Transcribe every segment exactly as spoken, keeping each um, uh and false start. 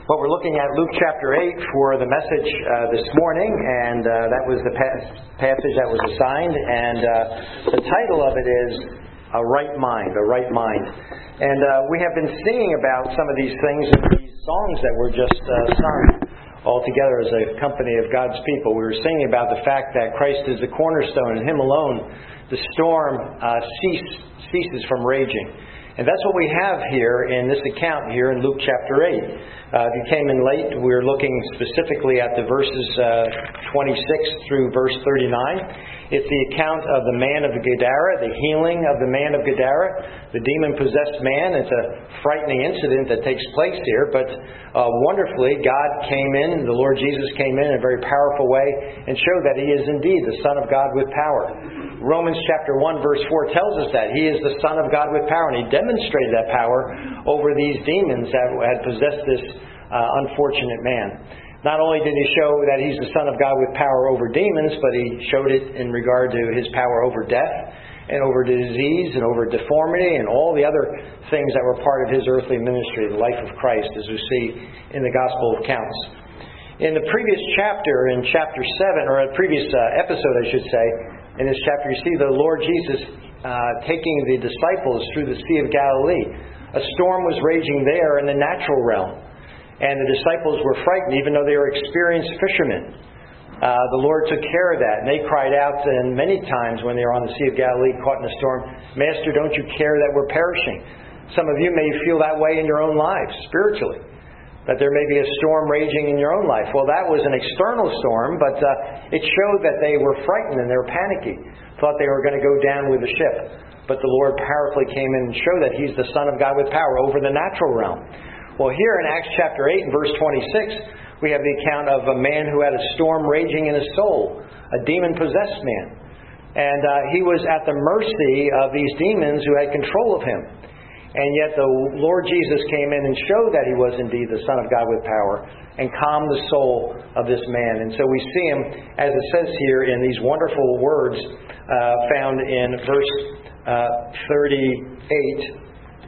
Well, we're looking at Luke chapter eight for the message uh, this morning, and uh, that was the pas- passage that was assigned, and uh, the title of it is A Right Mind, A Right Mind. And uh, we have been singing about some of these things in these songs that were just uh, sung all together as a company of God's people. We were singing about the fact that Christ is the cornerstone, and Him alone the storm uh, cease, ceases from raging. And that's what we have here in this account here in Luke chapter eight. Uh, if you came in late, we're looking specifically at the verses uh, twenty-six through verse thirty-nine. It's the account of the man of Gadara, the healing of the man of Gadara, the demon-possessed man. It's a frightening incident that takes place here, but uh, wonderfully, God came in, the Lord Jesus came in in a very powerful way and showed that He is indeed the Son of God with power. Romans chapter one verse four tells us that He is the Son of God with power, and He demonstrated that power over these demons that had possessed this uh, unfortunate man. Not only did He show that He's the Son of God with power over demons, but He showed it in regard to His power over death and over disease and over deformity and all the other things that were part of His earthly ministry, the life of Christ, as we see in the Gospel of Accounts. In the previous chapter, in chapter seven, or a previous uh, episode, I should say, in this chapter, you see the Lord Jesus uh, taking the disciples through the Sea of Galilee. A storm was raging there in the natural realm, and the disciples were frightened, even though they were experienced fishermen. Uh, the Lord took care of that, and they cried out, and many times when they were on the Sea of Galilee, caught in a storm, "Master, don't you care that we're perishing?" Some of you may feel that way in your own lives, spiritually, that there may be a storm raging in your own life. Well, that was an external storm, but uh, it showed that they were frightened and they were panicky, thought they were going to go down with the ship. But the Lord powerfully came in and showed that He's the Son of God with power over the natural realm. Well, here in Acts chapter eight and verse twenty-six, we have the account of a man who had a storm raging in his soul, a demon-possessed man. And uh, he was at the mercy of these demons who had control of him. And yet the Lord Jesus came in and showed that He was indeed the Son of God with power and calmed the soul of this man. And so we see Him, as it says here in these wonderful words uh, found in verse uh, thirty-eight.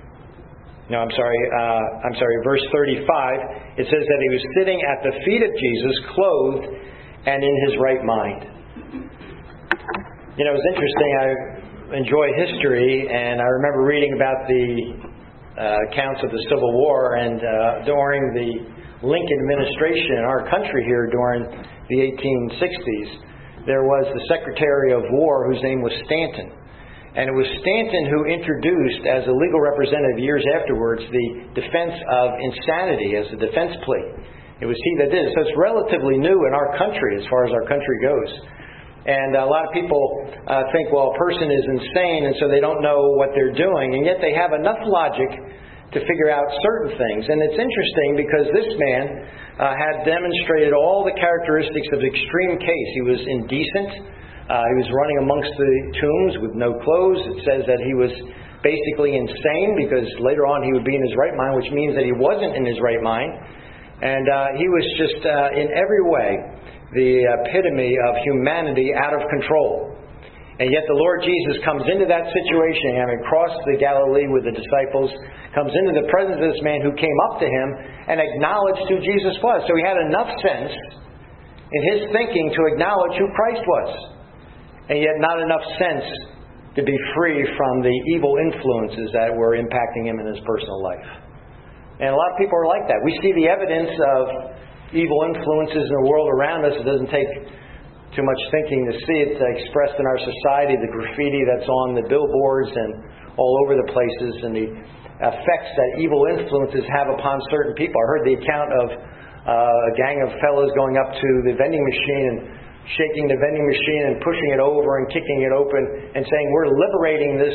No, I'm sorry, uh, I'm sorry, verse thirty-five. It says that He was sitting at the feet of Jesus, clothed and in His right mind. You know, it's interesting. I enjoy history, and I remember reading about the uh, accounts of the Civil War, and uh, during the Lincoln administration in our country here during the eighteen sixties, there was the Secretary of War whose name was Stanton. And it was Stanton who introduced, as a legal representative years afterwards, the defense of insanity as a defense plea. It was he that did it. So it's relatively new in our country as far as our country goes. And a lot of people uh, think, well, a person is insane, and so they don't know what they're doing. And yet they have enough logic to figure out certain things. And it's interesting because this man uh, had demonstrated all the characteristics of extreme case. He was indecent. Uh, he was running amongst the tombs with no clothes. It says that he was basically insane because later on he would be in his right mind, which means that he wasn't in his right mind. And uh, he was just uh, in every way the epitome of humanity out of control. And yet the Lord Jesus comes into that situation, having crossed the Galilee with the disciples, comes into the presence of this man who came up to Him and acknowledged who Jesus was. So he had enough sense in his thinking to acknowledge who Christ was. And yet not enough sense to be free from the evil influences that were impacting him in his personal life. And a lot of people are like that. We see the evidence of evil influences in the world around us. It doesn't take too much thinking to see it expressed in our society, the graffiti that's on the billboards and all over the places, and the effects that evil influences have upon certain people. I heard the account of uh, a gang of fellows going up to the vending machine and shaking the vending machine and pushing it over and kicking it open and saying, "We're liberating this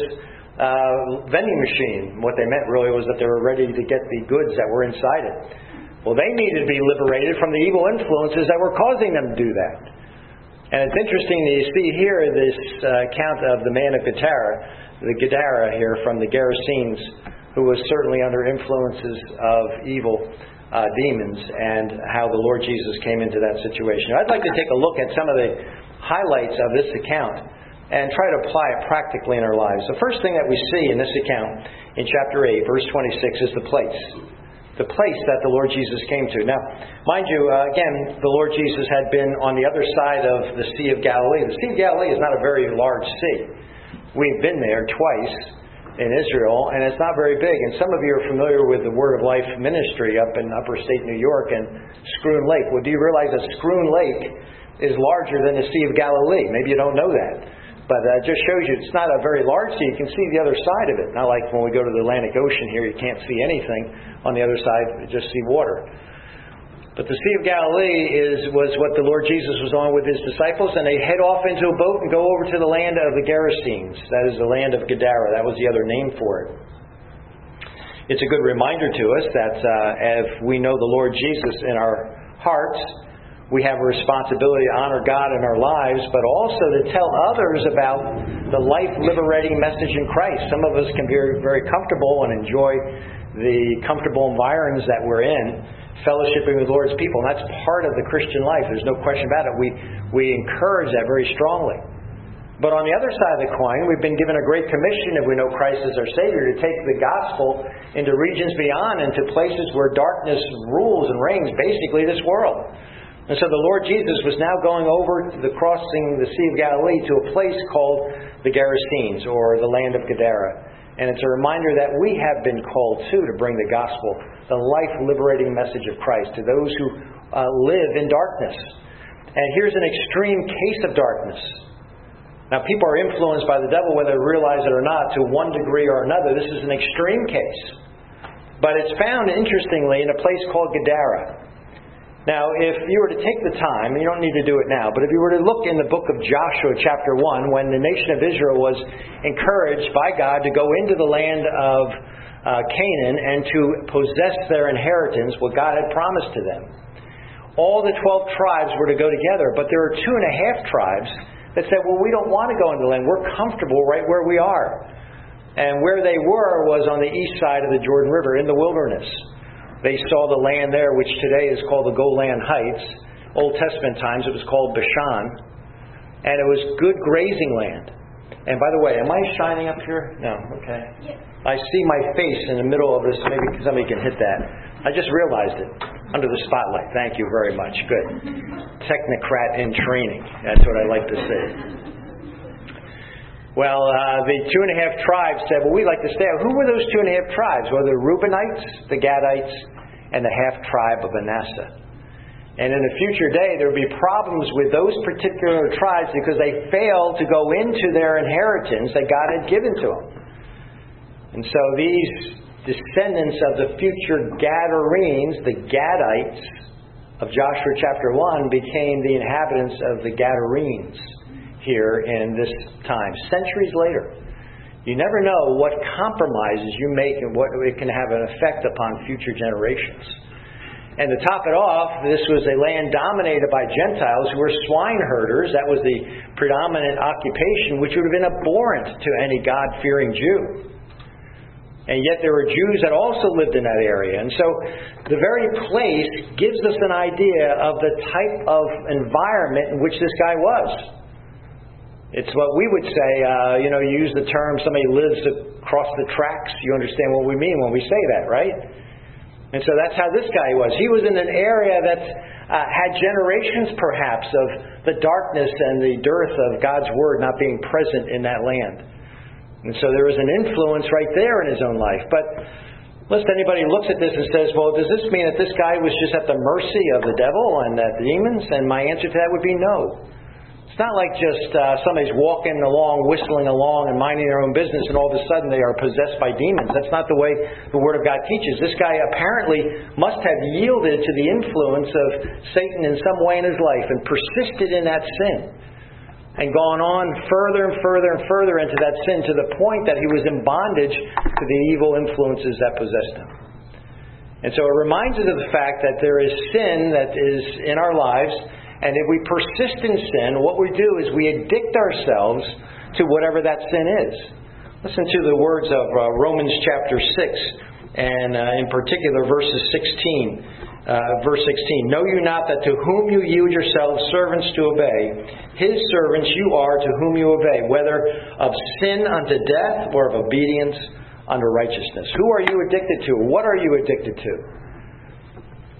uh, vending machine." What they meant really was that they were ready to get the goods that were inside it. Well, they needed to be liberated from the evil influences that were causing them to do that. And it's interesting that you see here this uh, account of the man of Gadara, the Gadara here from the Gerasenes, who was certainly under influences of evil Uh, demons, and how the Lord Jesus came into that situation. I'd like to take a look at some of the highlights of this account and try to apply it practically in our lives. The first thing that we see in this account in chapter eight, verse twenty-six, is the place. the place that the Lord Jesus came to. Now, mind you, uh, again, the Lord Jesus had been on the other side of the Sea of Galilee. The Sea of Galilee is not a very large sea. We've been there twice in Israel, and it's not very big. And some of you are familiar with the Word of Life ministry up in upper state New York and Scroon Lake. Well, do you realize that Scroon Lake is larger than the Sea of Galilee? Maybe you don't know that. But uh, it just shows you it's not a very large sea. You can see the other side of it. Not like when we go to the Atlantic Ocean here, you can't see anything. On the other side, you just see water. But the Sea of Galilee is was what the Lord Jesus was on with His disciples, and they head off into a boat and go over to the land of the Gerasenes. That is the land of Gadara. That was the other name for it. It's a good reminder to us that uh, if we know the Lord Jesus in our hearts, we have a responsibility to honor God in our lives, but also to tell others about the life-liberating message in Christ. Some of us can be very comfortable and enjoy the comfortable environs that we're in, fellowshipping with the Lord's people. And that's part of the Christian life. There's no question about it. We, we encourage that very strongly. But on the other side of the coin, we've been given a great commission, if we know Christ as our Savior, to take the gospel into regions beyond, into places where darkness rules and reigns, basically this world. And so the Lord Jesus was now going over to the crossing the Sea of Galilee to a place called the Gerasenes, or the land of Gadara. And it's a reminder that we have been called too to bring the gospel, the life-liberating message of Christ, to those who uh, live in darkness. And here's an extreme case of darkness. Now, people are influenced by the devil, whether they realize it or not, to one degree or another. This is an extreme case. But it's found, interestingly, in a place called Gadara. Now, if you were to take the time, and you don't need to do it now, but if you were to look in the book of Joshua chapter one, when the nation of Israel was encouraged by God to go into the land of uh, Canaan and to possess their inheritance, what God had promised to them. All the twelve tribes were to go together, but there are two and a half tribes that said, well, we don't want to go into the land. We're comfortable right where we are. And where they were was on the east side of the Jordan River in the wilderness. They saw the land there, which today is called the Golan Heights. Old Testament times it was called Bashan. And it was good grazing land. And by the way, am I shining up here? No, okay. Yeah. I see my face in the middle of this. Maybe somebody can hit that. I just realized it. Under the spotlight. Thank you very much. Good. Technocrat in training. That's what I like to say. Well, uh, the two and a half tribes said, well, we'd like to stay out. Who were those two and a half tribes? Well, the Reubenites, the Gadites, and the half tribe of Manasseh. And in a future day, there would be problems with those particular tribes because they failed to go into their inheritance that God had given to them. And so these descendants of the future Gadarenes, the Gadites of Joshua chapter one, became the inhabitants of the Gadarenes here in this time, centuries later. You never know what compromises you make and what it can have an effect upon future generations. And to top it off, this was a land dominated by Gentiles who were swine herders. That was the predominant occupation, which would have been abhorrent to any God-fearing Jew. And yet there were Jews that also lived in that area. And so the very place gives us an idea of the type of environment in which this guy was. It's what we would say, uh, you know, you use the term somebody lives across the tracks. You understand what we mean when we say that, right? And so that's how this guy was. He was in an area that uh, had generations, perhaps, of the darkness and the dearth of God's Word not being present in that land. And so there was an influence right there in his own life. But lest anybody looks at this and says, well, does this mean that this guy was just at the mercy of the devil and the demons? And my answer to that would be no. It's not like just uh, somebody's walking along, whistling along, and minding their own business, and all of a sudden they are possessed by demons. That's not the way the Word of God teaches. This guy apparently must have yielded to the influence of Satan in some way in his life and persisted in that sin and gone on further and further and further into that sin to the point that he was in bondage to the evil influences that possessed him. And so it reminds us of the fact that there is sin that is in our lives. And if we persist in sin, what we do is we addict ourselves to whatever that sin is. Listen to the words of uh, Romans chapter six, and uh, in particular verses sixteen. Uh, verse sixteen, know you not that to whom you yield yourselves servants to obey, his servants you are to whom you obey, whether of sin unto death or of obedience unto righteousness. Who are you addicted to? What are you addicted to?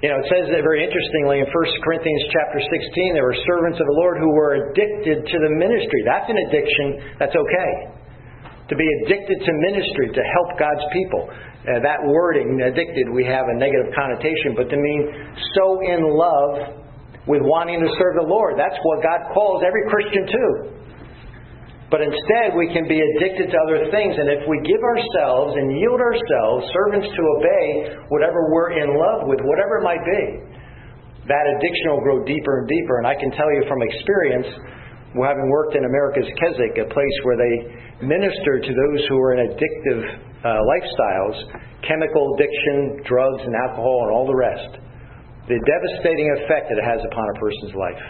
You know, it says that very interestingly in First Corinthians chapter sixteen, there were servants of the Lord who were addicted to the ministry. That's an addiction. That's okay. To be addicted to ministry, to help God's people. Uh, that wording, addicted, we have a negative connotation, but to mean so in love with wanting to serve the Lord. That's what God calls every Christian to. But instead, we can be addicted to other things, and if we give ourselves and yield ourselves, servants to obey whatever we're in love with, whatever it might be, that addiction will grow deeper and deeper. And I can tell you from experience, having worked in America's Keswick, a place where they minister to those who are in addictive uh, lifestyles, chemical addiction, drugs and alcohol and all the rest, the devastating effect that it has upon a person's life.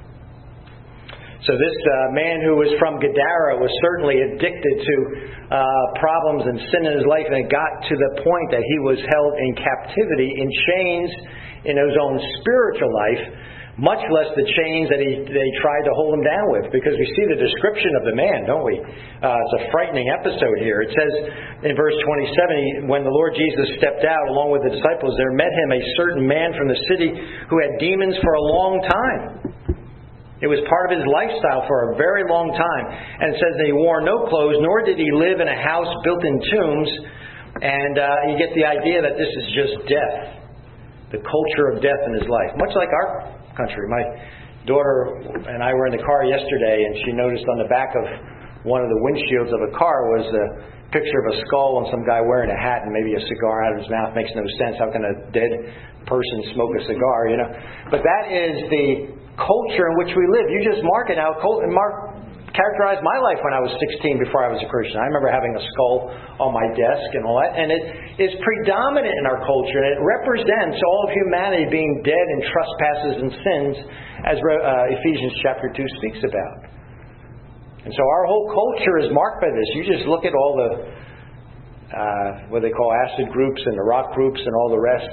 So this uh, man who was from Gadara was certainly addicted to uh, problems and sin in his life, and it got to the point that he was held in captivity, in chains in his own spiritual life, much less the chains that he they tried to hold him down with. Because we see the description of the man, don't we? Uh, it's a frightening episode here. It says in verse twenty-seven, when the Lord Jesus stepped out along with the disciples, there met him a certain man from the city who had demons for a long time. It was part of his lifestyle for a very long time. And it says that he wore no clothes, nor did he live in a house built in tombs. And uh, you get the idea that this is just death. The culture of death in his life. Much like our country. My daughter and I were in the car yesterday, and she noticed on the back of one of the windshields of a car was a picture of a skull and some guy wearing a hat and maybe a cigar out of his mouth. Makes no sense. How can a dead person smoke a cigar, you know? But that is the culture in which we live. You just mark it out. Mark characterized my life when I was sixteen before I was a Christian. I remember having a skull on my desk and all that. And it is predominant in our culture. And it represents all of humanity being dead in trespasses and sins, as uh, Ephesians chapter two speaks about. And so our whole culture is marked by this. You just look at all the, uh, what they call acid groups and the rock groups and all the rest.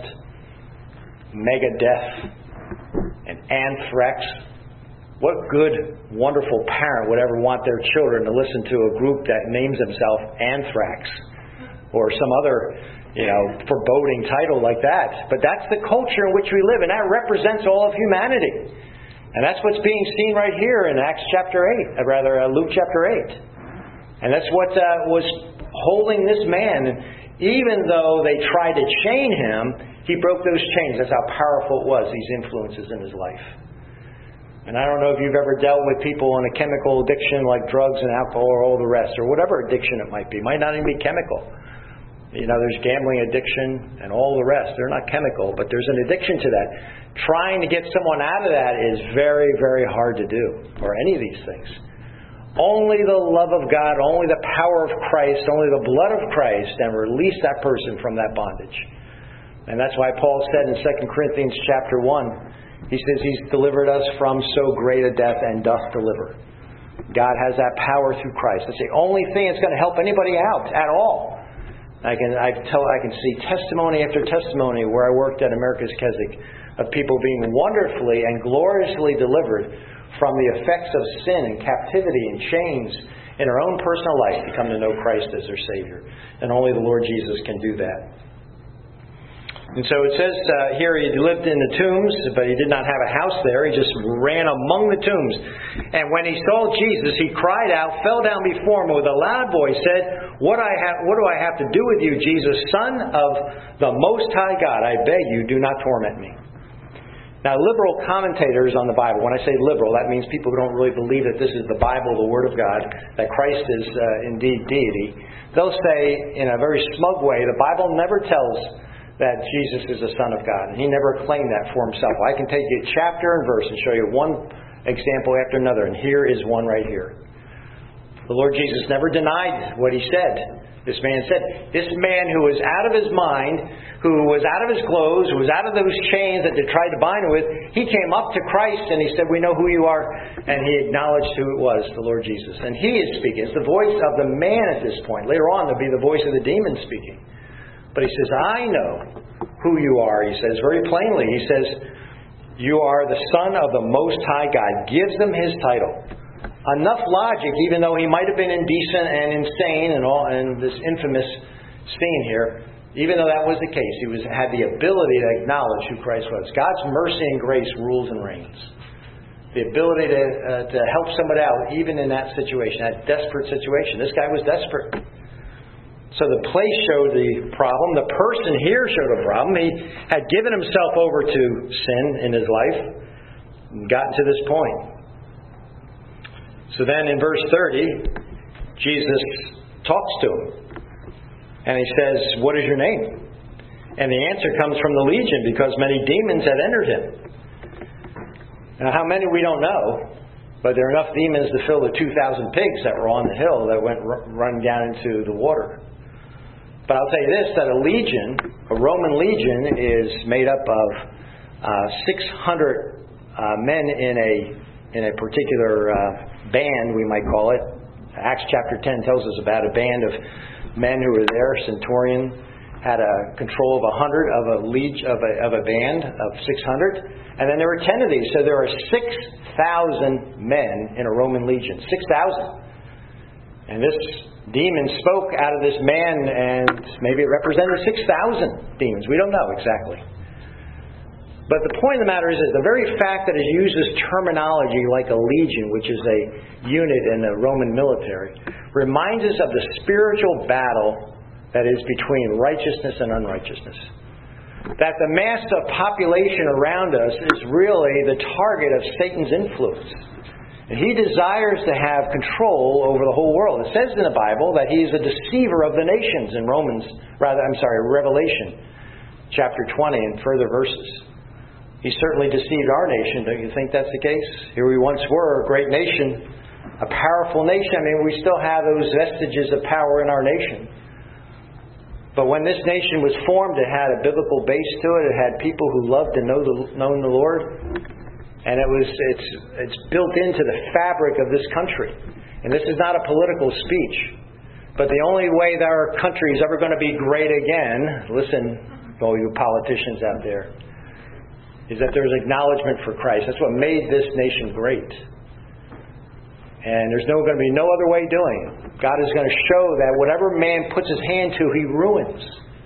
Megadeth and anthrax. What good, wonderful parent would ever want their children to listen to a group that names themselves Anthrax or some other, you know, foreboding title like that? But that's the culture in which we live, and that represents all of humanity. And that's what's being seen right here in Acts chapter eight, or rather uh, Luke chapter eight. And that's what uh, was holding this man. And even though they tried to chain him, he broke those chains. That's how powerful it was, these influences in his life. And I don't know if you've ever dealt with people in a chemical addiction like drugs and alcohol or all the rest, or whatever addiction it might be. It might not even be chemical. You know, there's gambling addiction and all the rest. They're not chemical, but there's an addiction to that. Trying to get someone out of that is very, very hard to do, or any of these things. Only the love of God, only the power of Christ, only the blood of Christ, and release that person from that bondage. And that's why Paul said in Second Corinthians chapter one, he says He's delivered us from so great a death and doth deliver. God has that power through Christ. That's the only thing that's going to help anybody out at all. I can I tell I can see testimony after testimony where I worked at America's Keswick of people being wonderfully and gloriously delivered from the effects of sin and captivity and chains in their own personal life to come to know Christ as their Savior. And only the Lord Jesus can do that. And so it says uh, here he lived in the tombs, but he did not have a house there. He just ran among the tombs. And when he saw Jesus, he cried out, fell down before him with a loud voice, said, What I have, what do I have to do with you, Jesus, Son of the Most High God? I beg you, do not torment me. Now, liberal commentators on the Bible, when I say liberal, that means people who don't really believe that this is the Bible, the Word of God, that Christ is uh, indeed deity. They'll say, in a very smug way, the Bible never tells that Jesus is the Son of God. And He never claimed that for Himself. I can take you chapter and verse and show you one example after another. And here is one right here. The Lord Jesus never denied what He said. This man said, this man who was out of his mind, who was out of his clothes, who was out of those chains that they tried to bind him with, he came up to Christ and he said, we know who you are. And he acknowledged who it was, the Lord Jesus. And He is speaking. It's the voice of the man at this point. Later on, there'll be the voice of the demon speaking. But He says, I know who you are. He says very plainly. He says, you are the Son of the Most High God. Gives them His title. Enough logic, even though he might have been indecent and insane and all, and this infamous scene here, Even though that was the case, he was had the ability to acknowledge who Christ was. God's mercy and grace rules and reigns. The ability to uh, to help someone out, even in that situation, that desperate situation. This guy was desperate. So the place showed the problem. The person here showed a problem. He had given himself over to sin in his life and gotten to this point. So then in verse thirty, Jesus talks to him. And he says, "What is your name?" And the answer comes from the legion, because many demons had entered him. Now, how many we don't know, but there are enough demons to fill the two thousand pigs that were on the hill that went r- run down into the water. But I'll tell you this, that a legion, a Roman legion, is made up of uh, six hundred uh, men in a in a particular uh, band, we might call it. Acts chapter ten tells us about a band of men who were there. Centurion had a control of a hundred of a leg of a of a band of six hundred, and then there were ten of these. So there are six thousand men in a Roman legion. Six thousand, and this demon spoke out of this man, and maybe it represented six thousand demons. We don't know exactly. But the point of the matter is that the very fact that it uses terminology like a legion, which is a unit in the Roman military, reminds us of the spiritual battle that is between righteousness and unrighteousness. That the mass of population around us is really the target of Satan's influence. And he desires to have control over the whole world. It says in the Bible that he is a deceiver of the nations in Romans, rather, I'm sorry, Revelation chapter twenty and further verses. He certainly deceived our nation. Don't you think that's the case? Here we once were, a great nation, a powerful nation. I mean, we still have those vestiges of power in our nation. But when this nation was formed, it had a biblical base to it. It had people who loved and know the, known the Lord. And it was it's it's built into the fabric of this country. And this is not a political speech. But the only way that our country is ever going to be great again, listen, all you politicians out there, is that there's acknowledgement for Christ. That's what made this nation great. And there's no going to be no other way doing it. God is going to show that whatever man puts his hand to, he ruins.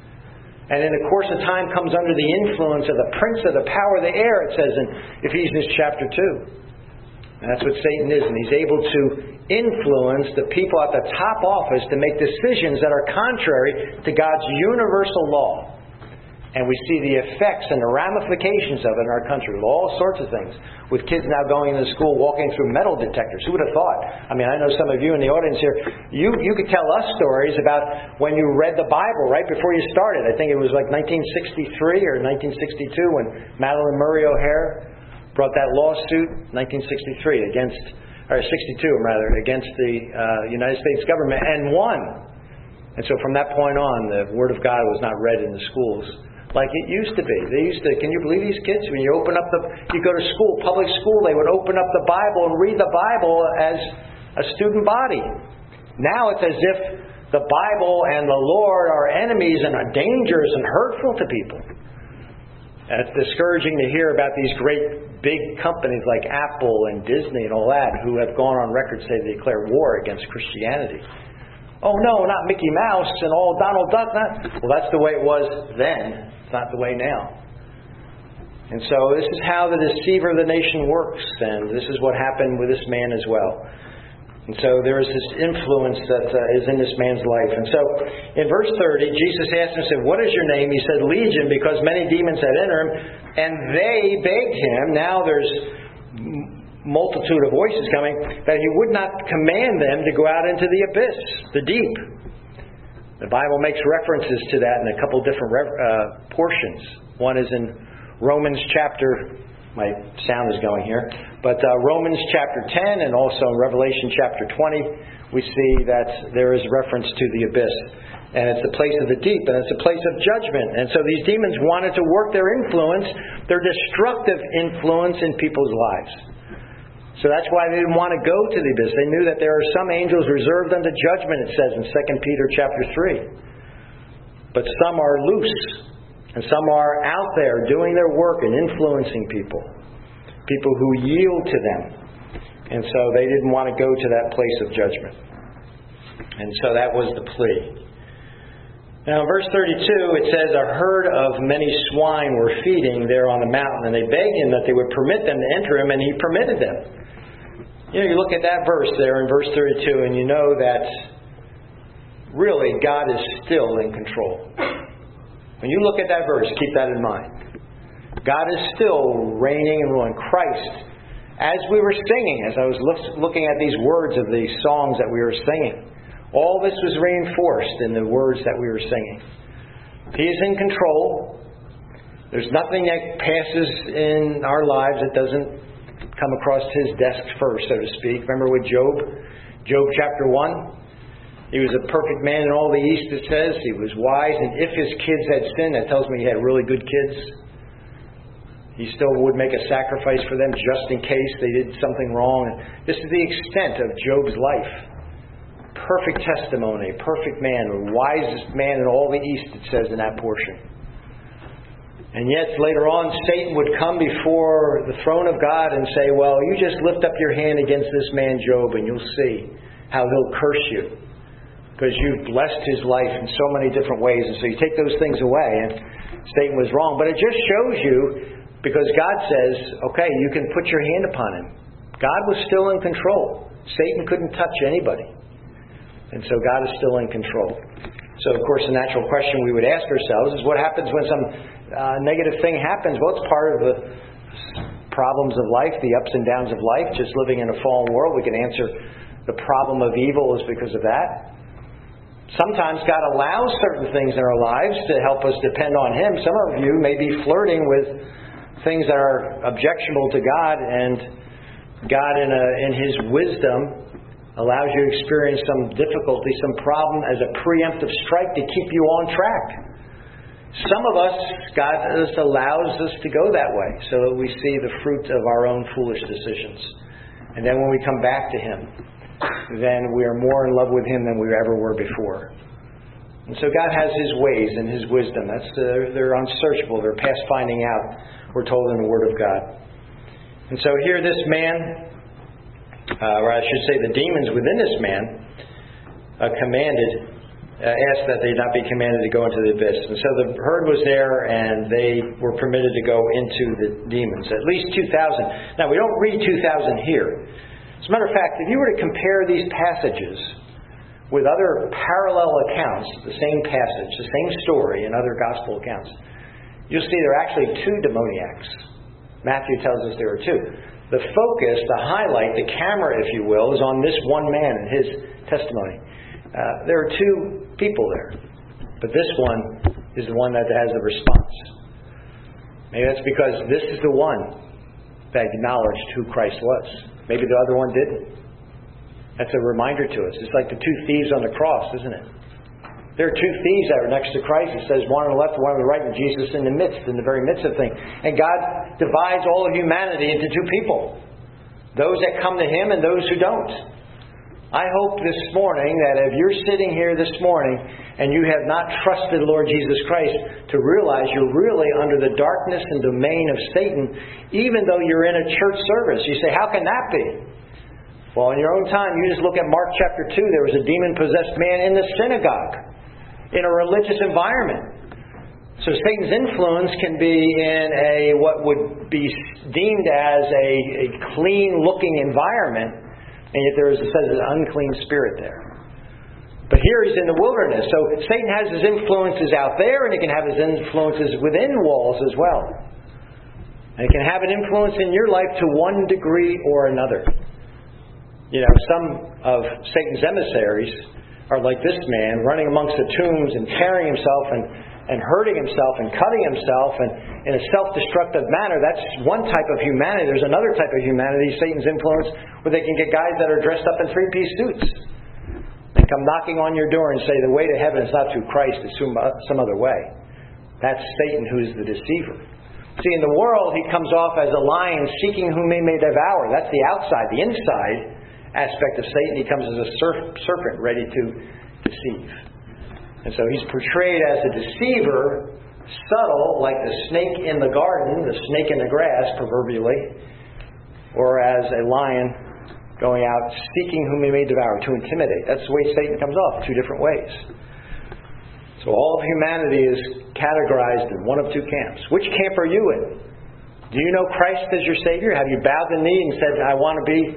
And in the course of time comes under the influence of the prince of the power of the air, it says in Ephesians chapter two. And that's what Satan is. And he's able to influence the people at the top office to make decisions that are contrary to God's universal law. And we see the effects and the ramifications of it in our country. All sorts of things. With kids now going into school, walking through metal detectors. Who would have thought? I mean, I know some of you in the audience here, you, you could tell us stories about when you read the Bible right before you started. I think it was like nineteen sixty-three or nineteen sixty-two when Madeline Murray O'Hare brought that lawsuit, nineteen sixty-three, against, or sixty-two rather, against the uh, United States government, and won. And so from that point on, the Word of God was not read in the schools like it used to be. They used to, can you believe these kids? When you open up the, you go to school, public school, they would open up the Bible and read the Bible as a student body. Now it's as if the Bible and the Lord are enemies and are dangerous and hurtful to people. And it's discouraging to hear about these great big companies like Apple and Disney and all that who have gone on record say they declare war against Christianity. Oh no, not Mickey Mouse and all Donald Duck. Not. Well, that's the way it was then. It's not the way now. And so this is how the deceiver of the nation works. And this is what happened with this man as well. And so there is this influence that uh, is in this man's life. And so in verse thirty, Jesus asked him, said, "What is your name?" He said, "Legion," because many demons had entered him. And they begged him. Now there's multitude of voices coming, that he would not command them to go out into the abyss, the deep. The Bible makes references to that in a couple different uh, portions. One is in Romans chapter, my sound is going here, but uh, Romans chapter ten and also in Revelation chapter twenty, we see that there is reference to the abyss. And it's the place of the deep, and it's a place of judgment. And so these demons wanted to work their influence, their destructive influence in people's lives. So that's why they didn't want to go to the abyss. They knew that there are some angels reserved unto judgment, it says in Second Peter chapter three. But some are loose, and some are out there doing their work and influencing people. People who yield to them. And so they didn't want to go to that place of judgment. And so that was the plea. Now in verse thirty-two it says, a herd of many swine were feeding there on the mountain, and they begged him that they would permit them to enter him, and he permitted them. You know, you look at that verse there in verse thirty-two, and you know that really God is still in control. When you look at that verse, keep that in mind. God is still reigning and ruling. Christ, as we were singing, as I was look, looking at these words of these songs that we were singing, all this was reinforced in the words that we were singing. He is in control. There's nothing that passes in our lives that doesn't come across His desk first, so to speak. Remember with Job? Job chapter one? He was a perfect man in all the East, it says. He was wise, and if his kids had sinned, that tells me he had really good kids. He still would make a sacrifice for them just in case they did something wrong. This is the extent of Job's life. Perfect testimony, perfect man, the wisest man in all the East, it says in that portion. And yet later on Satan would come before the throne of God and say, well, you just lift up your hand against this man Job and you'll see how he'll curse you, because you've blessed his life in so many different ways. And so you take those things away, and Satan was wrong. But it just shows you, because God says, okay, you can put your hand upon him. God was still in control. Satan couldn't touch anybody. And so God is still in control. So, of course, the natural question we would ask ourselves is, what happens when some uh, negative thing happens? Well, it's part of the problems of life, the ups and downs of life, just living in a fallen world. We can answer the problem of evil is because of that. Sometimes God allows certain things in our lives to help us depend on Him. Some of you may be flirting with things that are objectionable to God, and God in, a, in His wisdom allows you to experience some difficulty, some problem as a preemptive strike to keep you on track. Some of us, God just allows us to go that way so that we see the fruit of our own foolish decisions. And then when we come back to Him, then we are more in love with Him than we ever were before. And so God has His ways and His wisdom. That's uh, they're unsearchable. They're past finding out, we're told in the Word of God. And so here this man, Uh, or I should say the demons within this man, uh, commanded, uh, asked that they not be commanded to go into the abyss. And so the herd was there, and they were permitted to go into the demons. At least two thousand. Now, we don't read two thousand here. As a matter of fact, if you were to compare these passages with other parallel accounts, the same passage, the same story in other gospel accounts, you'll see there are actually two demoniacs. Matthew tells us there are two. The focus, the highlight, the camera, if you will, is on this one man and his testimony. Uh, there are two people there, but this one is the one that has the response. Maybe that's because this is the one that acknowledged who Christ was. Maybe the other one didn't. That's a reminder to us. It's like the two thieves on the cross, isn't it? There are two thieves that are next to Christ. It says one on the left and one on the right, and Jesus in the midst, in the very midst of things. And God divides all of humanity into two people. Those that come to Him and those who don't. I hope this morning that if you're sitting here this morning and you have not trusted Lord Jesus Christ, to realize you're really under the darkness and domain of Satan, even though you're in a church service. You say, how can that be? Well, in your own time, you just look at Mark chapter two. There was a demon-possessed man in the synagogue, in a religious environment. So Satan's influence can be in a what would be deemed as a, a clean-looking environment, and yet there is, it says, an unclean spirit there. But here he's in the wilderness. So Satan has his influences out there, and he can have his influences within walls as well. And he can have an influence in your life to one degree or another. You know, some of Satan's emissaries are like this man, running amongst the tombs and tearing himself and, and hurting himself and cutting himself and in a self-destructive manner. That's one type of humanity. There's another type of humanity, Satan's influence, where they can get guys that are dressed up in three-piece suits and come knocking on your door and say, the way to heaven is not through Christ, it's through some other way. That's Satan, who's the deceiver. See, in the world, he comes off as a lion seeking whom he may devour. That's the outside. The inside aspect of Satan, he comes as a serpent ready to deceive. And so he's portrayed as a deceiver, subtle, like the snake in the garden, the snake in the grass, proverbially, or as a lion going out seeking whom he may devour, to intimidate. That's the way Satan comes off, two different ways. So all of humanity is categorized in one of two camps. Which camp are you in? Do you know Christ as your Savior? Have you bowed the knee and said, I want to be,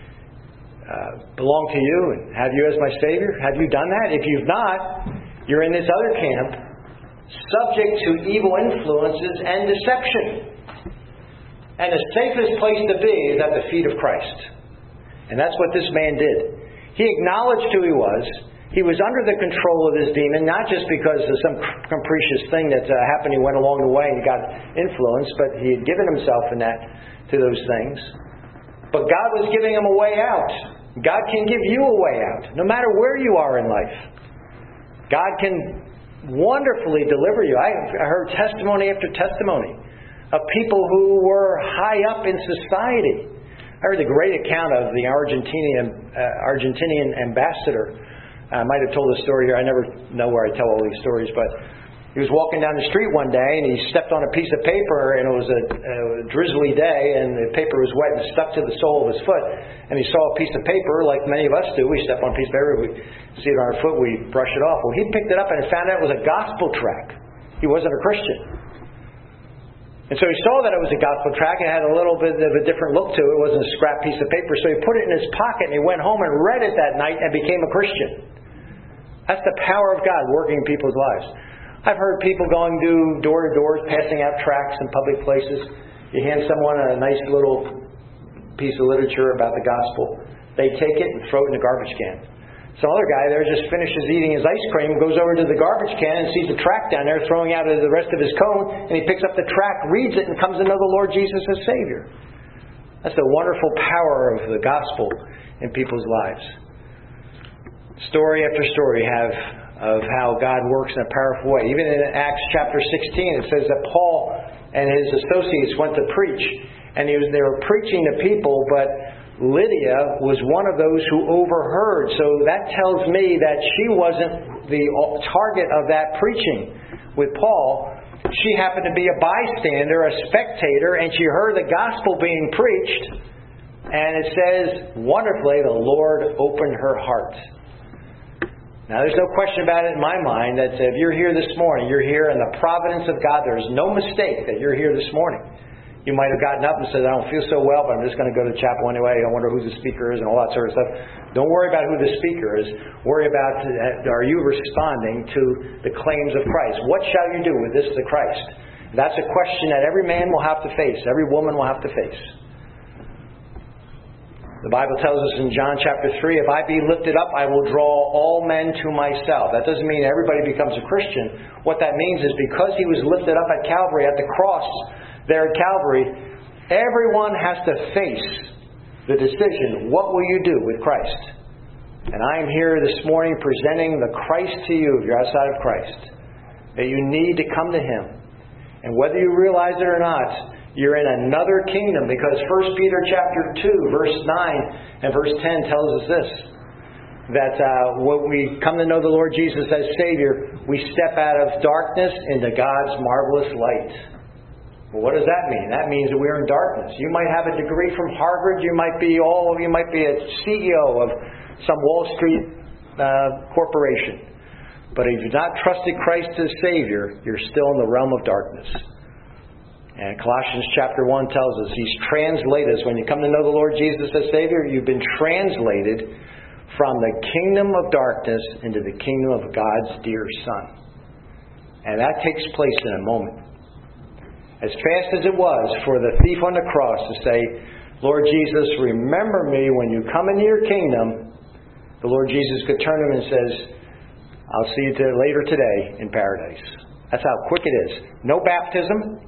uh, belong to you and have you as my Savior? Have you done that? If you've not, you're in this other camp, subject to evil influences and deception. And the safest place to be is at the feet of Christ. And that's what this man did. He acknowledged who he was. He was under the control of this demon, not just because of some capricious thing that uh, happened. He went along the way and he got influenced, but he had given himself in that to those things. But God was giving him a way out. God can give you a way out, no matter where you are in life. God can wonderfully deliver you. I heard testimony after testimony of people who were high up in society. I heard the great account of the Argentinian uh, Argentinian ambassador. I might have told this story here. I never know where I tell all these stories, but he was walking down the street one day and he stepped on a piece of paper, and it was a, a drizzly day and the paper was wet and stuck to the sole of his foot. And he saw a piece of paper, like many of us do. We step on a piece of paper, we see it on our foot, we brush it off. Well, he picked it up and found out it was a gospel tract. He wasn't a Christian. And so he saw that it was a gospel tract and it had a little bit of a different look to it. It wasn't a scrap piece of paper. So he put it in his pocket and he went home and read it that night and became a Christian. That's the power of God working in people's lives. I've heard people going to door to door, passing out tracts in public places. You hand someone a nice little piece of literature about the gospel. They take it and throw it in the garbage can. Some other guy there just finishes eating his ice cream, goes over to the garbage can and sees the tract down there throwing out the rest of his cone, and he picks up the tract, reads it, and comes to know the Lord Jesus as Savior. That's the wonderful power of the gospel in people's lives. Story after story have of how God works in a powerful way. Even in Acts chapter sixteen, it says that Paul and his associates went to preach, and he was, they were preaching to people, but Lydia was one of those who overheard. So that tells me that she wasn't the target of that preaching with Paul. She happened to be a bystander, a spectator, and she heard the gospel being preached. And it says, wonderfully, the Lord opened her heart. Now, there's no question about it in my mind that if you're here this morning, you're here in the providence of God. There's no mistake that you're here this morning. You might have gotten up and said, I don't feel so well, but I'm just going to go to chapel anyway. I wonder who the speaker is and all that sort of stuff. Don't worry about who the speaker is. Worry about, are you responding to the claims of Christ? What shall you do with this to Christ? That's a question that every man will have to face. Every woman will have to face. The Bible tells us in John chapter three, if I be lifted up, I will draw all men to myself. That doesn't mean everybody becomes a Christian. What that means is because he was lifted up at Calvary, at the cross there at Calvary, everyone has to face the decision, what will you do with Christ? And I am here this morning presenting the Christ to you if you're outside of Christ. That you need to come to Him. And whether you realize it or not, you're in another kingdom, because First Peter chapter two, verse nine and verse ten tells us this. That uh, when we come to know the Lord Jesus as Savior, we step out of darkness into God's marvelous light. Well, what does that mean? That means that we're in darkness. You might have a degree from Harvard. You might be all. You might be a C E O of some Wall Street uh, corporation. But if you've not trusted Christ as Savior, you're still in the realm of darkness. And Colossians chapter one tells us He's translated us. When you come to know the Lord Jesus as Savior, you've been translated from the kingdom of darkness into the kingdom of God's dear Son. And that takes place in a moment. As fast as it was for the thief on the cross to say, Lord Jesus, remember me when you come into your kingdom, the Lord Jesus could turn to him and says, I'll see you later today in paradise. That's how quick it is. No baptism.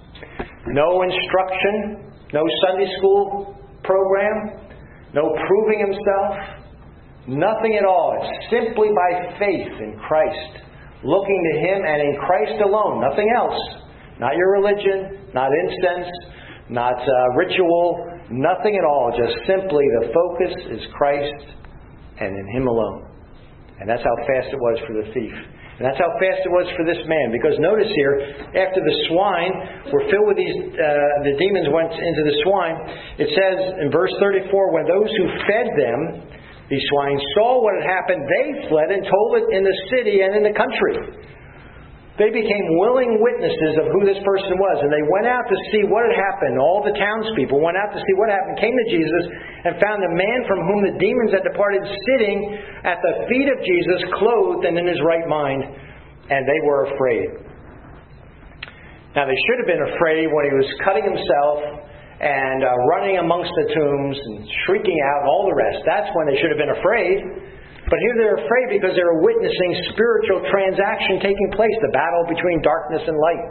No instruction, no Sunday school program, no proving himself, nothing at all. It's simply by faith in Christ, looking to Him and in Christ alone, nothing else. Not your religion, not incense, not uh, ritual, nothing at all. Just simply the focus is Christ and in Him alone. And that's how fast it was for the thief. And that's how fast it was for this man. Because notice here, after the swine were filled with these, uh, the demons went into the swine. It says in verse thirty-four, when those who fed them These swine saw what had happened. They fled and told it in the city and in the country. They became willing witnesses of who this person was. And they went out to see what had happened. All the townspeople went out to see what happened, came to Jesus, and found the man from whom the demons had departed sitting at the feet of Jesus, clothed and in his right mind. And they were afraid. Now they should have been afraid when he was cutting himself and uh, running amongst the tombs and shrieking out and all the rest. That's when they should have been afraid. But here they're afraid because they were witnessing spiritual transaction taking place, the battle between darkness and light.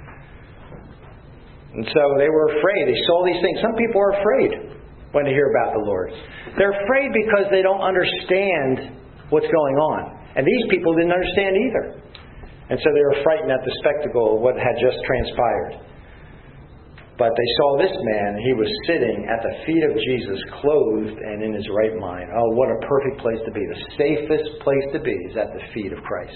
And so they were afraid. They saw these things. Some people are afraid when they hear about the Lord. They're afraid because they don't understand what's going on. And these people didn't understand either. And so they were frightened at the spectacle of what had just transpired. But they saw this man, he was sitting at the feet of Jesus, clothed and in his right mind. Oh, what a perfect place to be. The safest place to be is at the feet of Christ.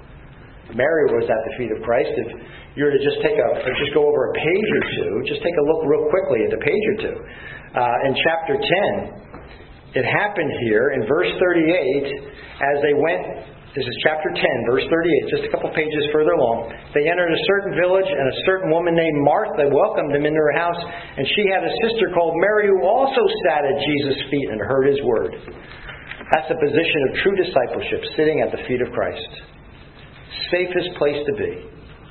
Mary was at the feet of Christ. If you were to just take a, just go over a page or two, just take a look real quickly at the page or two. Uh, in chapter ten, it happened here in verse thirty-eight, as they went. This is chapter ten, verse thirty-eight, just a couple pages further along. They entered a certain village, and a certain woman named Martha welcomed them into her house. And she had a sister called Mary, who also sat at Jesus' feet and heard his word. That's the position of true discipleship, sitting at the feet of Christ. Safest place to be.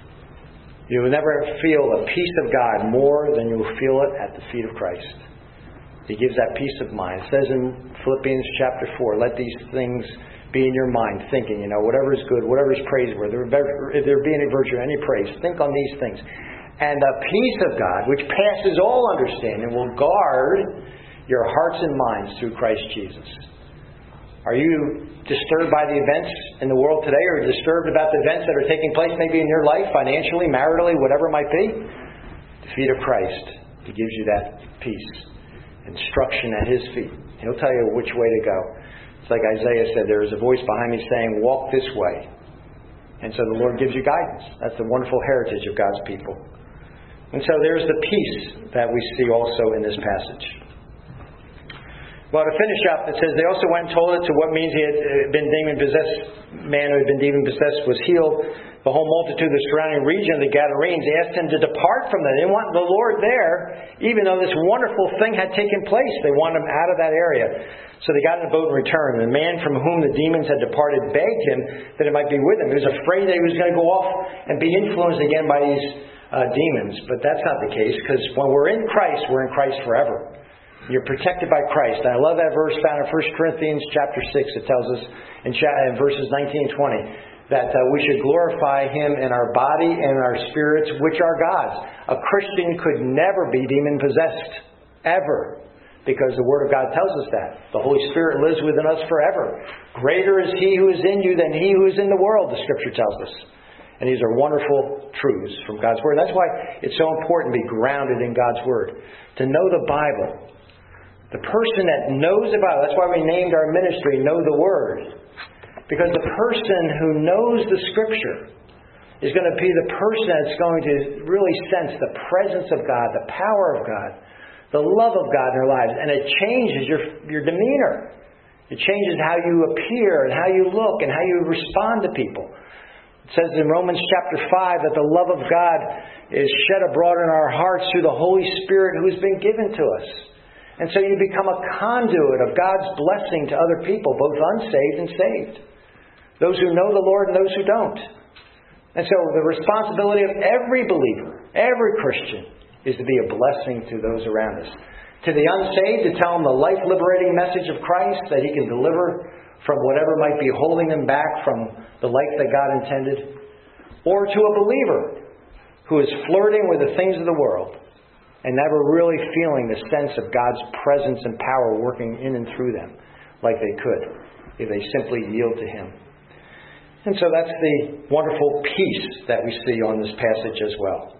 You will never feel a peace of God more than you will feel it at the feet of Christ. He gives that peace of mind. It says in Philippians chapter four, let these things be in your mind, thinking, you know, whatever is good, whatever is praiseworthy, if there be any virtue, any praise, think on these things. And the peace of God, which passes all understanding, will guard your hearts and minds through Christ Jesus. Are you disturbed by the events in the world today, or disturbed about the events that are taking place maybe in your life, financially, maritally, whatever it might be? The feet of Christ. He gives you that peace. Instruction at His feet. He'll tell you which way to go. It's like Isaiah said, there is a voice behind me saying, walk this way. And so the Lord gives you guidance. That's the wonderful heritage of God's people. And so there's the peace that we see also in this passage. Well, to finish up, it says, they also went and told it to what means he had been demon-possessed, man who had been demon-possessed was healed. The whole multitude of the surrounding region of the Gadarenes asked him to depart from them. They didn't want the Lord there, even though this wonderful thing had taken place. They wanted him out of that area. So they got in a boat and returned. And the man from whom the demons had departed begged him that it might be with him. He was afraid that he was going to go off and be influenced again by these uh, demons. But that's not the case, because when we're in Christ, we're in Christ forever. You're protected by Christ. And I love that verse found in First Corinthians chapter six. It tells us in, cha- in verses nineteen and twenty that uh, we should glorify Him in our body and our spirits, which are God's. A Christian could never be demon-possessed. Ever. Because the Word of God tells us that. The Holy Spirit lives within us forever. Greater is He who is in you than he who is in the world, the Scripture tells us. And these are wonderful truths from God's Word. That's why it's so important to be grounded in God's Word. To know the Bible. The person that knows the Bible. That's why we named our ministry Know the Word. Because the person who knows the Scripture is going to be the person that's going to really sense the presence of God, the power of God, the love of God in their lives. And it changes your, your demeanor. It changes how you appear and how you look and how you respond to people. It says in Romans chapter five that the love of God is shed abroad in our hearts through the Holy Spirit who has been given to us. And so you become a conduit of God's blessing to other people, both unsaved and saved. Those who know the Lord and those who don't. And so the responsibility of every believer, every Christian, is to be a blessing to those around us. To the unsaved, to tell them the life-liberating message of Christ, that He can deliver from whatever might be holding them back from the life that God intended. Or to a believer who is flirting with the things of the world and never really feeling the sense of God's presence and power working in and through them like they could if they simply yield to Him. And so that's the wonderful peace that we see on this passage as well.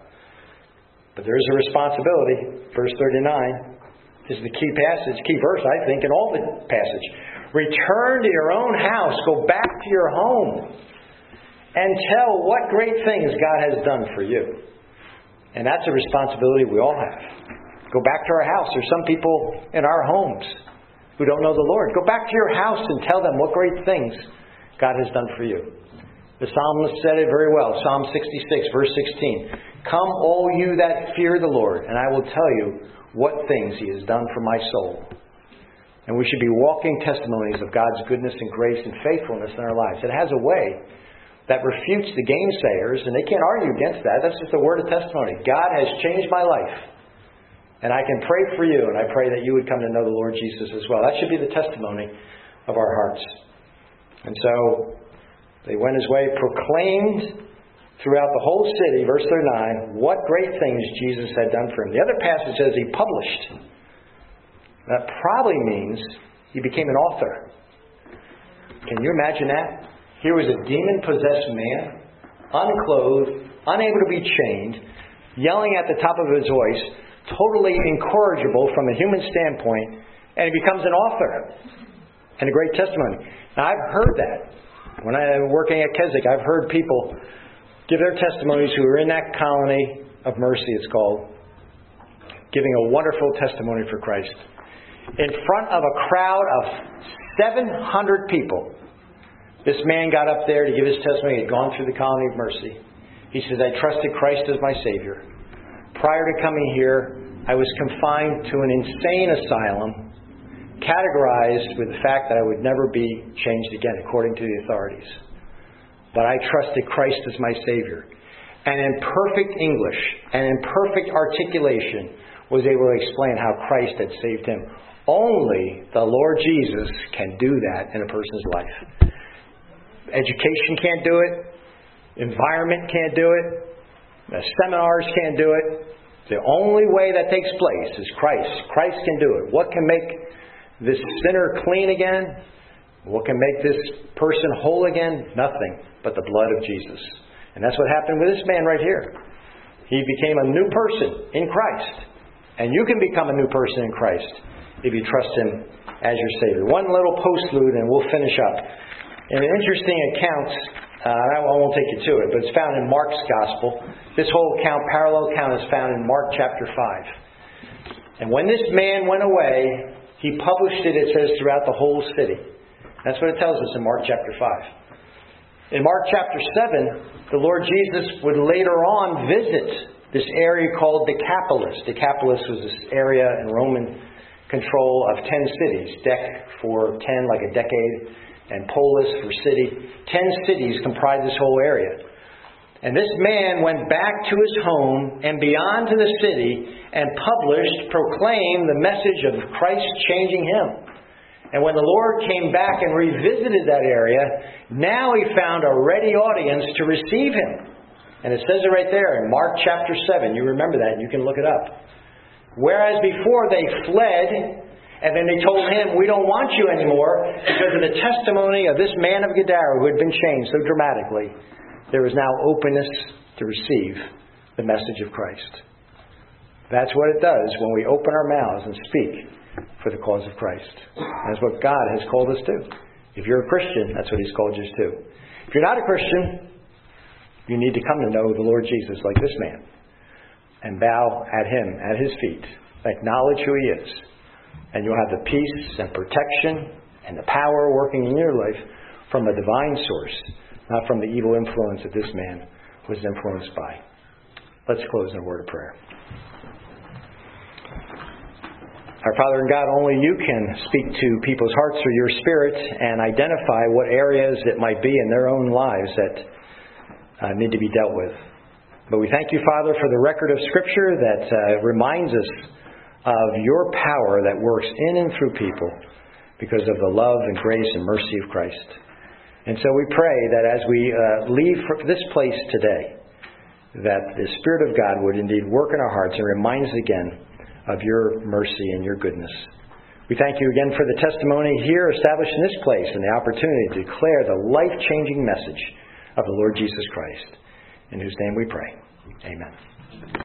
But there is a responsibility. Verse thirty-nine is the key passage, key verse, I think, in all the passage. Return to your own house. Go back to your home. And tell what great things God has done for you. And that's a responsibility we all have. Go back to our house. There's some people in our homes who don't know the Lord. Go back to your house and tell them what great things God has done for you. The psalmist said it very well. Psalm sixty-six, verse sixteen. Come, all you that fear the Lord, and I will tell you what things He has done for my soul. And we should be walking testimonies of God's goodness and grace and faithfulness in our lives. It has a way that refutes the gainsayers, and they can't argue against that. That's just a word of testimony. God has changed my life. And I can pray for you, and I pray that you would come to know the Lord Jesus as well. That should be the testimony of our hearts. And so they went His way, proclaimed throughout the whole city, verse thirty-nine, what great things Jesus had done for him. The other passage says He published. That probably means He became an author. Can you imagine that? Here was a demon-possessed man, unclothed, unable to be chained, yelling at the top of his voice, totally incorrigible from a human standpoint, and he becomes an author and a great testimony. Now, I've heard that. When I'm working at Keswick, I've heard people give their testimonies who are in that colony of mercy, it's called, giving a wonderful testimony for Christ. In front of a crowd of seven hundred people, this man got up there to give his testimony. He had gone through the colony of mercy. He says, I trusted Christ as my Savior. Prior to coming here, I was confined to an insane asylum, categorized with the fact that I would never be changed again, according to the authorities. But I trusted Christ as my Savior. And in perfect English and in perfect articulation was able to explain how Christ had saved him. Only the Lord Jesus can do that in a person's life. Education can't do it. Environment can't do it. The seminars can't do it. The only way that takes place is Christ. Christ can do it. What can make this sinner clean again? What can make this person whole again? Nothing but the blood of Jesus. And that's what happened with this man right here. He became a new person in Christ. And you can become a new person in Christ if you trust Him as your Savior. One little postlude and we'll finish up. In an interesting account, uh, I won't take you to it, but it's found in Mark's Gospel. This whole account, parallel account, is found in Mark chapter five. And when this man went away, he published it, it says, throughout the whole city. That's what it tells us in Mark chapter five. In Mark chapter seven, the Lord Jesus would later on visit this area called Decapolis. Decapolis was this area in Roman control of ten cities. Dec for ten, like a decade, and polis for city. Ten cities comprised this whole area. And this man went back to his home and beyond to the city and published, proclaimed the message of Christ changing him. And when the Lord came back and revisited that area, now He found a ready audience to receive Him. And it says it right there in Mark chapter seven. You remember that, and you can look it up. Whereas before they fled, and then they told him, we don't want you anymore, because of the testimony of this man of Gadara who had been changed so dramatically, there is now openness to receive the message of Christ. That's what it does when we open our mouths and speak for the cause of Christ. That's what God has called us to. If you're a Christian, that's what He's called you to. If you're not a Christian, you need to come to know the Lord Jesus like this man and bow at Him, at His feet. Acknowledge who He is. And you'll have the peace and protection and the power working in your life from a divine source, not from the evil influence that this man was influenced by. Let's close in a word of prayer. Our Father and God, only You can speak to people's hearts through Your Spirit and identify what areas it might be in their own lives that uh, need to be dealt with. But we thank You, Father, for the record of Scripture that uh, reminds us of Your power that works in and through people because of the love and grace and mercy of Christ. And so we pray that as we uh, leave this place today, that the Spirit of God would indeed work in our hearts and remind us again of Your mercy and Your goodness. We thank You again for the testimony here established in this place and the opportunity to declare the life-changing message of the Lord Jesus Christ, in whose name we pray. Amen.